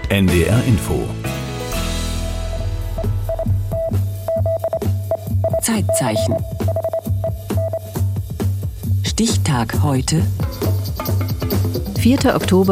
NDR Info. Zeitzeichen. Stichtag heute. 4. Oktober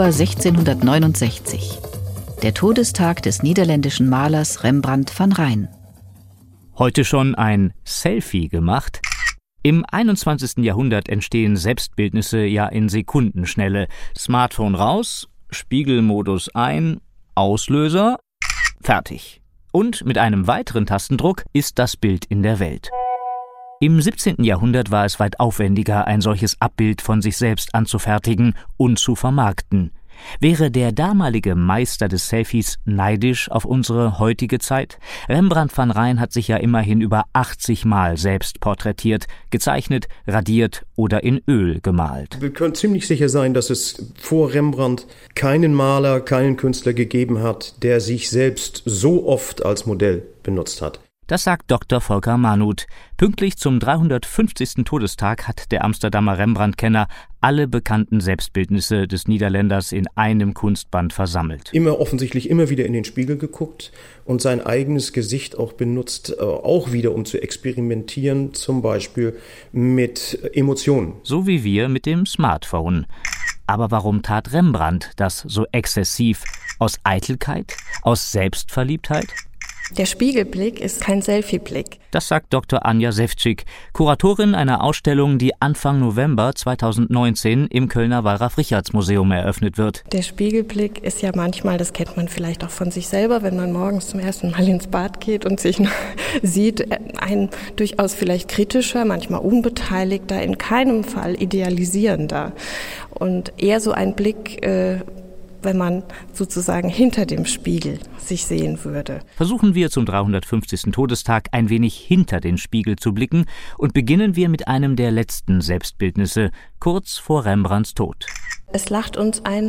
1669. Der Todestag des niederländischen Malers Rembrandt van Rijn. Heute schon ein Selfie gemacht? Im 21. Jahrhundert entstehen Selbstbildnisse ja in Sekundenschnelle. Smartphone raus, Spiegelmodus ein, Auslöser, fertig. Und mit einem weiteren Tastendruck ist das Bild in der Welt. Im 17. Jahrhundert war es weit aufwendiger, ein solches Abbild von sich selbst anzufertigen und zu vermarkten. Wäre der damalige Meister des Selfies neidisch auf unsere heutige Zeit? Rembrandt van Rijn hat sich ja immerhin über 80 Mal selbst porträtiert, gezeichnet, radiert oder in Öl gemalt. Wir können ziemlich sicher sein, dass es vor Rembrandt keinen Maler, keinen Künstler gegeben hat, der sich selbst so oft als Modell benutzt hat. Das sagt Dr. Volker Manuth. Pünktlich zum 350. Todestag hat der Amsterdamer Rembrandt-Kenner alle bekannten Selbstbildnisse des Niederländers in einem Kunstband versammelt. Offensichtlich immer wieder in den Spiegel geguckt und sein eigenes Gesicht auch benutzt, auch wieder um zu experimentieren, zum Beispiel mit Emotionen. So wie wir mit dem Smartphone. Aber warum tat Rembrandt das so exzessiv? Aus Eitelkeit? Aus Selbstverliebtheit? Der Spiegelblick ist kein Selfie-Blick. Das sagt Dr. Anja Sewczyk, Kuratorin einer Ausstellung, die Anfang November 2019 im Kölner Wallraf-Richartz-Museum eröffnet wird. Der Spiegelblick ist ja manchmal, das kennt man vielleicht auch von sich selber, wenn man morgens zum ersten Mal ins Bad geht und sich sieht, ein durchaus vielleicht kritischer, manchmal unbeteiligter, in keinem Fall idealisierender. Und eher so ein Blick, wenn man sozusagen hinter dem Spiegel sich sehen würde. Versuchen wir zum 350. Todestag ein wenig hinter den Spiegel zu blicken und beginnen wir mit einem der letzten Selbstbildnisse, kurz vor Rembrandts Tod. Es lacht uns ein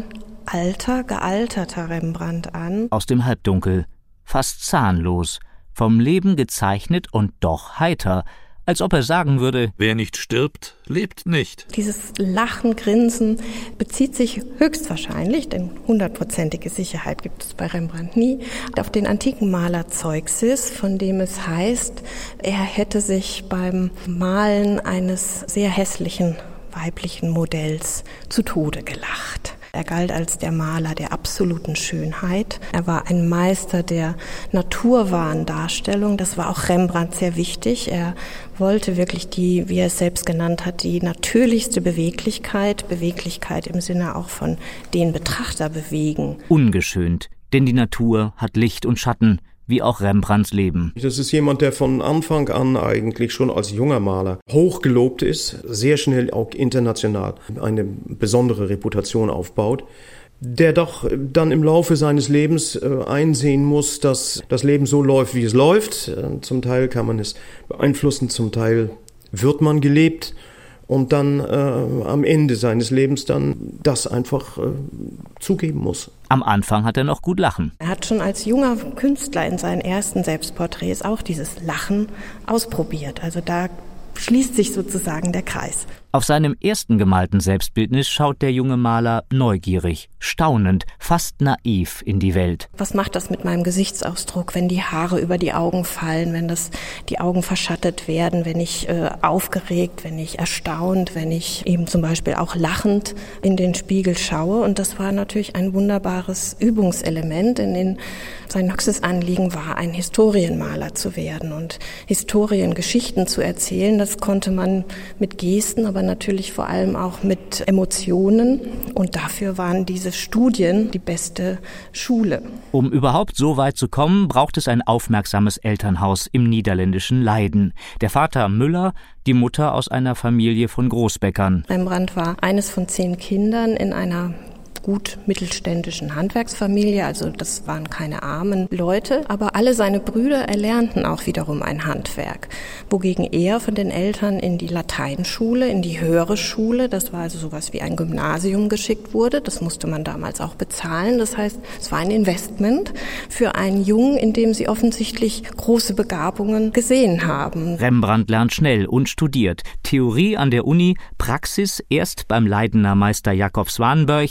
gealterter Rembrandt an. Aus dem Halbdunkel, fast zahnlos, vom Leben gezeichnet und doch heiter, als ob er sagen würde: Wer nicht stirbt, lebt nicht. Dieses Lachen, Grinsen bezieht sich höchstwahrscheinlich, denn 100%ige Sicherheit gibt es bei Rembrandt nie, auf den antiken Maler Zeuxis, von dem es heißt, er hätte sich beim Malen eines sehr hässlichen weiblichen Modells zu Tode gelacht. Er galt als der Maler der absoluten Schönheit. Er war ein Meister der naturwahren Darstellung. Das war auch Rembrandt sehr wichtig. Er wollte wirklich die, wie er es selbst genannt hat, die natürlichste Beweglichkeit im Sinne auch von den Betrachter bewegen. Ungeschönt, denn die Natur hat Licht und Schatten, wie auch Rembrandts Leben. Das ist jemand, der von Anfang an eigentlich schon als junger Maler hochgelobt ist, sehr schnell auch international eine besondere Reputation aufbaut, der doch dann im Laufe seines Lebens einsehen muss, dass das Leben so läuft, wie es läuft. Zum Teil kann man es beeinflussen, zum Teil wird man gelebt. Und dann am Ende seines Lebens dann das einfach zugeben muss. Am Anfang hat er noch gut lachen. Er hat schon als junger Künstler in seinen ersten Selbstporträts auch dieses Lachen ausprobiert. Also da schließt sich sozusagen der Kreis. Auf seinem ersten gemalten Selbstbildnis schaut der junge Maler neugierig, staunend, fast naiv in die Welt. Was macht das mit meinem Gesichtsausdruck, wenn die Haare über die Augen fallen, wenn die Augen verschattet werden, wenn ich aufgeregt, wenn ich erstaunt, wenn ich eben zum Beispiel auch lachend in den Spiegel schaue? Und das war natürlich ein wunderbares Übungselement, denn sein höchstes Anliegen war, ein Historienmaler zu werden und Geschichten zu erzählen. Das konnte man mit Gesten, aber natürlich vor allem auch mit Emotionen. Und dafür waren diese Studien die beste Schule. Um überhaupt so weit zu kommen, braucht es ein aufmerksames Elternhaus im niederländischen Leiden. Der Vater Müller, die Mutter aus einer Familie von Großbäckern. Rembrandt war eines von 10 Kindern in einer gut mittelständischen Handwerksfamilie, also das waren keine armen Leute, aber alle seine Brüder erlernten auch wiederum ein Handwerk, wogegen er von den Eltern in die Lateinschule, in die höhere Schule, das war also sowas wie ein Gymnasium, geschickt wurde. Das musste man damals auch bezahlen, das heißt, es war ein Investment für einen Jungen, in dem sie offensichtlich große Begabungen gesehen haben. Rembrandt lernt schnell und studiert. Theorie an der Uni, Praxis erst beim Leidener Meister Jacob Swanenberg,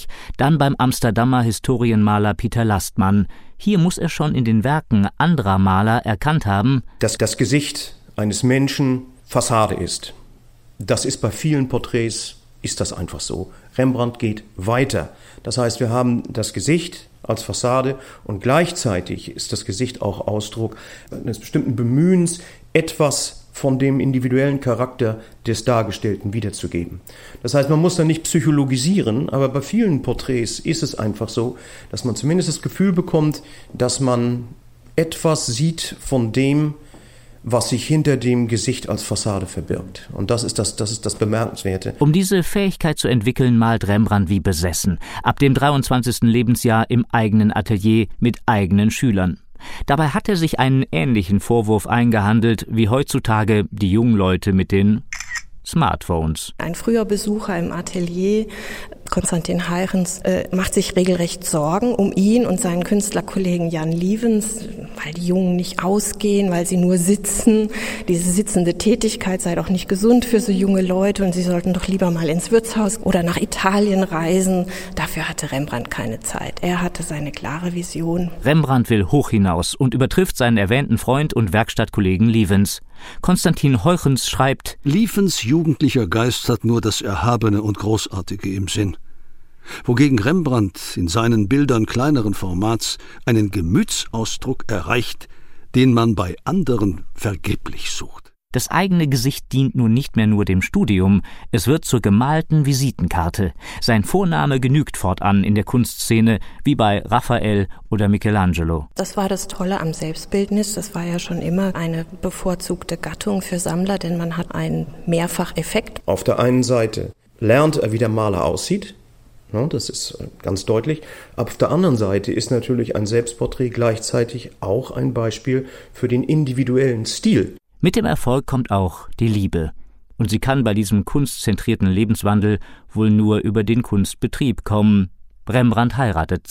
Dann beim Amsterdamer Historienmaler Pieter Lastmann. Hier muss er schon in den Werken anderer Maler erkannt haben, dass das Gesicht eines Menschen Fassade ist. Das ist bei vielen Porträts, ist das einfach so. Rembrandt geht weiter. Das heißt, wir haben das Gesicht als Fassade und gleichzeitig ist das Gesicht auch Ausdruck eines bestimmten Bemühens, etwas von dem individuellen Charakter des Dargestellten wiederzugeben. Das heißt, man muss da nicht psychologisieren, aber bei vielen Porträts ist es einfach so, dass man zumindest das Gefühl bekommt, dass man etwas sieht von dem, was sich hinter dem Gesicht als Fassade verbirgt. Und das ist das Bemerkenswerte. Um diese Fähigkeit zu entwickeln, malt Rembrandt wie besessen. Ab dem 23. Lebensjahr im eigenen Atelier mit eigenen Schülern. Dabei hat er sich einen ähnlichen Vorwurf eingehandelt wie heutzutage die jungen Leute mit den Smartphones. Ein früher Besucher im Atelier, Konstantin Heirens, macht sich regelrecht Sorgen um ihn und seinen Künstlerkollegen Jan Lievens, weil die Jungen nicht ausgehen, weil sie nur sitzen. Diese sitzende Tätigkeit sei doch nicht gesund für so junge Leute und sie sollten doch lieber mal ins Wirtshaus oder nach Italien reisen. Dafür hatte Rembrandt keine Zeit. Er hatte seine klare Vision. Rembrandt will hoch hinaus und übertrifft seinen erwähnten Freund und Werkstattkollegen Lievens. Konstantin Heirens schreibt: Lievens jugendlicher Geist hat nur das Erhabene und Großartige im Sinn, wogegen Rembrandt in seinen Bildern kleineren Formats einen Gemütsausdruck erreicht, den man bei anderen vergeblich sucht. Das eigene Gesicht dient nun nicht mehr nur dem Studium, es wird zur gemalten Visitenkarte. Sein Vorname genügt fortan in der Kunstszene, wie bei Raphael oder Michelangelo. Das war das Tolle am Selbstbildnis. Das war ja schon immer eine bevorzugte Gattung für Sammler, denn man hat einen Mehrfacheffekt. Auf der einen Seite lernt er, wie der Maler aussieht. Das ist ganz deutlich. Auf der anderen Seite ist natürlich ein Selbstporträt gleichzeitig auch ein Beispiel für den individuellen Stil. Mit dem Erfolg kommt auch die Liebe. Und sie kann bei diesem kunstzentrierten Lebenswandel wohl nur über den Kunstbetrieb kommen. Rembrandt heiratet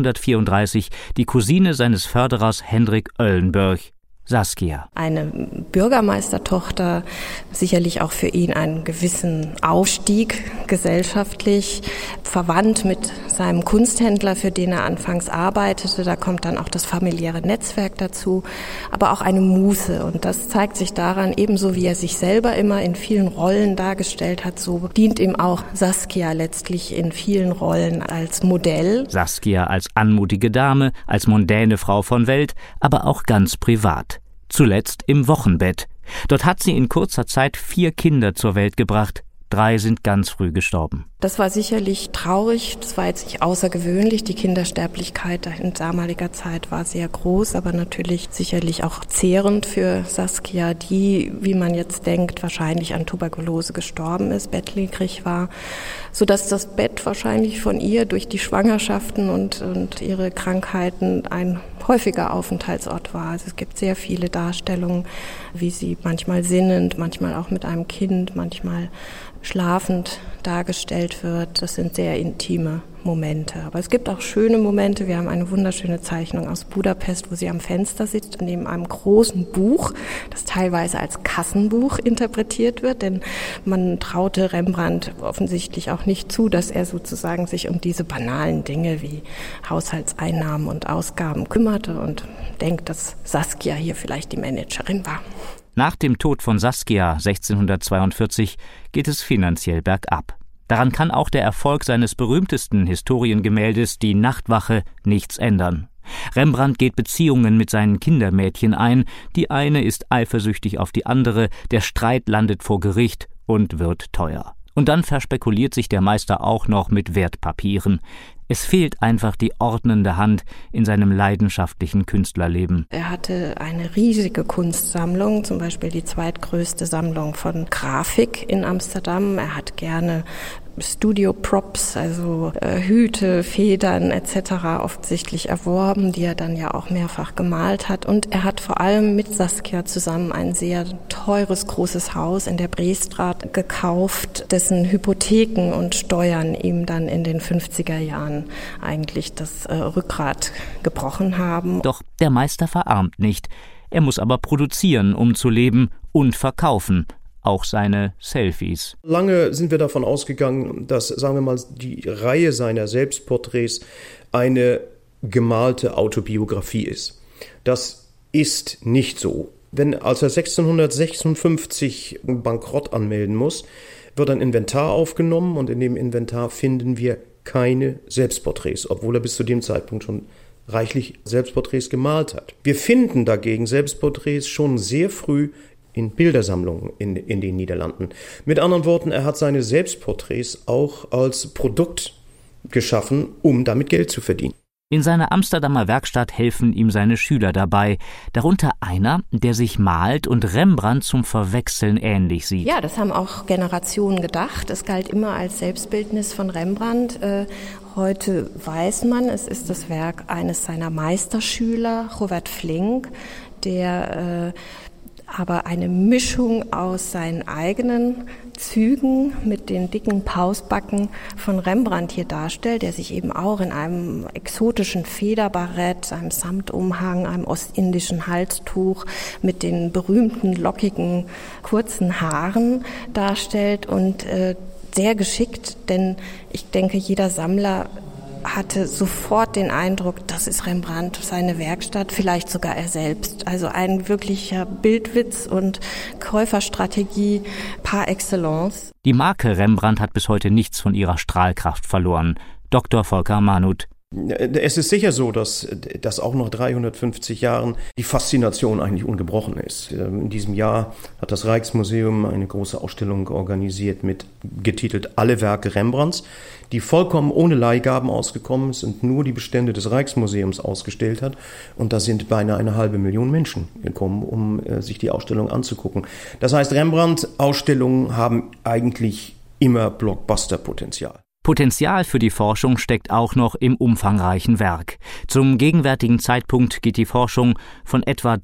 1634 die Cousine seines Förderers Hendrik Eulenburg, Saskia. Eine Bürgermeistertochter, sicherlich auch für ihn einen gewissen Aufstieg gesellschaftlich, verwandt mit seinem Kunsthändler, für den er anfangs arbeitete. Da kommt dann auch das familiäre Netzwerk dazu, aber auch eine Muse. Und das zeigt sich daran, ebenso wie er sich selber immer in vielen Rollen dargestellt hat, so dient ihm auch Saskia letztlich in vielen Rollen als Modell. Saskia als anmutige Dame, als mondäne Frau von Welt, aber auch ganz privat. Zuletzt im Wochenbett. Dort hat sie in kurzer Zeit 4 Kinder zur Welt gebracht. 3 sind ganz früh gestorben. Das war sicherlich traurig, das war jetzt nicht außergewöhnlich. Die Kindersterblichkeit in damaliger Zeit war sehr groß, aber natürlich sicherlich auch zehrend für Saskia, die, wie man jetzt denkt, wahrscheinlich an Tuberkulose gestorben ist, bettlägerig war, sodass das Bett wahrscheinlich von ihr durch die Schwangerschaften und ihre Krankheiten ein häufiger Aufenthaltsort war. Also es gibt sehr viele Darstellungen, wie sie manchmal sinnend, manchmal auch mit einem Kind, manchmal schlafend dargestellt wird. Das sind sehr intime Momente. Aber es gibt auch schöne Momente. Wir haben eine wunderschöne Zeichnung aus Budapest, wo sie am Fenster sitzt, neben einem großen Buch, das teilweise als Kassenbuch interpretiert wird, denn man traute Rembrandt offensichtlich auch nicht zu, dass er sozusagen sich um diese banalen Dinge wie Haushaltseinnahmen und Ausgaben kümmerte und denkt, dass Saskia hier vielleicht die Managerin war. Nach dem Tod von Saskia 1642 geht es finanziell bergab. Daran kann auch der Erfolg seines berühmtesten Historiengemäldes Die Nachtwache nichts ändern. Rembrandt geht Beziehungen mit seinen Kindermädchen ein, die eine ist eifersüchtig auf die andere, der Streit landet vor Gericht und wird teuer. Und dann verspekuliert sich der Meister auch noch mit Wertpapieren. Es fehlt einfach die ordnende Hand in seinem leidenschaftlichen Künstlerleben. Er hatte eine riesige Kunstsammlung, zum Beispiel die zweitgrößte Sammlung von Grafik in Amsterdam. Er hat gerne Studio-Props, also Hüte, Federn etc. offensichtlich erworben, die er dann ja auch mehrfach gemalt hat. Und er hat vor allem mit Saskia zusammen ein sehr teures, großes Haus in der Breestraat gekauft, dessen Hypotheken und Steuern ihm dann in den 50er Jahren eigentlich das Rückgrat gebrochen haben. Doch der Meister verarmt nicht. Er muss aber produzieren, um zu leben, und verkaufen. auch seine Selfies. Lange sind wir davon ausgegangen, dass, sagen wir mal, die Reihe seiner Selbstporträts eine gemalte Autobiografie ist. Das ist nicht so. Als er 1656 Bankrott anmelden muss, wird ein Inventar aufgenommen und in dem Inventar finden wir keine Selbstporträts, obwohl er bis zu dem Zeitpunkt schon reichlich Selbstporträts gemalt hat. Wir finden dagegen Selbstporträts schon sehr früh in Bildersammlungen in den Niederlanden. Mit anderen Worten, er hat seine Selbstporträts auch als Produkt geschaffen, um damit Geld zu verdienen. In seiner Amsterdamer Werkstatt helfen ihm seine Schüler dabei, darunter einer, der sich malt und Rembrandt zum Verwechseln ähnlich sieht. Ja, das haben auch Generationen gedacht. Es galt immer als Selbstbildnis von Rembrandt. Heute weiß man, es ist das Werk eines seiner Meisterschüler, Govert Flinck, der aber eine Mischung aus seinen eigenen Zügen mit den dicken Pausbacken von Rembrandt hier darstellt, der sich eben auch in einem exotischen Federbarett, einem Samtumhang, einem ostindischen Halstuch mit den berühmten lockigen kurzen Haaren darstellt und sehr geschickt, denn ich denke, jeder Sammler hatte sofort den Eindruck, das ist Rembrandt, seine Werkstatt, vielleicht sogar er selbst. Also ein wirklicher Bildwitz und Käuferstrategie par excellence. Die Marke Rembrandt hat bis heute nichts von ihrer Strahlkraft verloren. Dr. Volker Manuth. Es ist sicher so, dass auch nach 350 Jahren die Faszination eigentlich ungebrochen ist. In diesem Jahr hat das Rijksmuseum eine große Ausstellung organisiert mit getitelt Alle Werke Rembrandts, die vollkommen ohne Leihgaben ausgekommen sind, nur die Bestände des Rijksmuseums ausgestellt hat. Und da sind beinahe 500.000 Menschen gekommen, um sich die Ausstellung anzugucken. Das heißt, Rembrandt-Ausstellungen haben eigentlich immer Blockbuster-Potenzial. Potenzial für die Forschung steckt auch noch im umfangreichen Werk. Zum gegenwärtigen Zeitpunkt geht die Forschung von etwa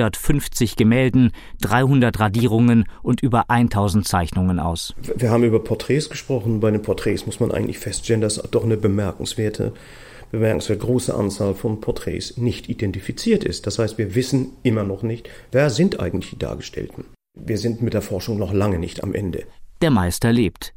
350 Gemälden, 300 Radierungen und über 1000 Zeichnungen aus. Wir haben über Porträts gesprochen. Bei den Porträts muss man eigentlich feststellen, dass doch eine bemerkenswert große Anzahl von Porträts nicht identifiziert ist. Das heißt, wir wissen immer noch nicht, wer sind eigentlich die Dargestellten. Wir sind mit der Forschung noch lange nicht am Ende. Der Meister lebt,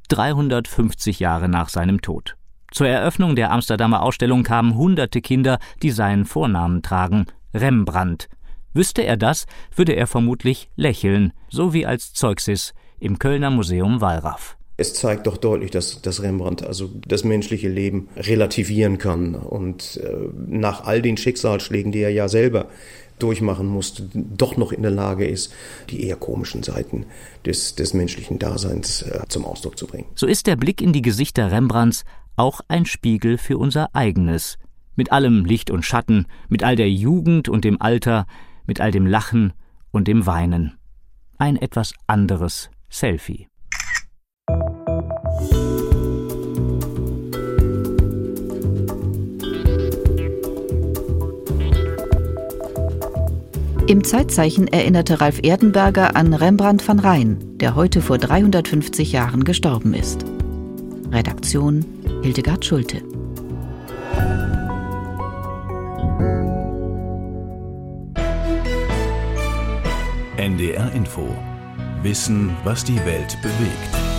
350 Jahre nach seinem Tod. Zur Eröffnung der Amsterdamer Ausstellung kamen hunderte Kinder, die seinen Vornamen tragen, Rembrandt. Wüsste er das, würde er vermutlich lächeln, so wie als Zeuxis im Kölner Museum Wallraf. Es zeigt doch deutlich, dass Rembrandt also das menschliche Leben relativieren kann und nach all den Schicksalsschlägen, die er ja selber durchmachen musste, doch noch in der Lage ist, die eher komischen Seiten des menschlichen Daseins zum Ausdruck zu bringen. So ist der Blick in die Gesichter Rembrandts auch ein Spiegel für unser eigenes. Mit allem Licht und Schatten, mit all der Jugend und dem Alter, mit all dem Lachen und dem Weinen. Ein etwas anderes Selfie. Im Zeitzeichen erinnerte Ralf Erdenberger an Rembrandt van Rijn, der heute vor 350 Jahren gestorben ist. Redaktion Hildegard Schulte. NDR Info. Wissen, was die Welt bewegt.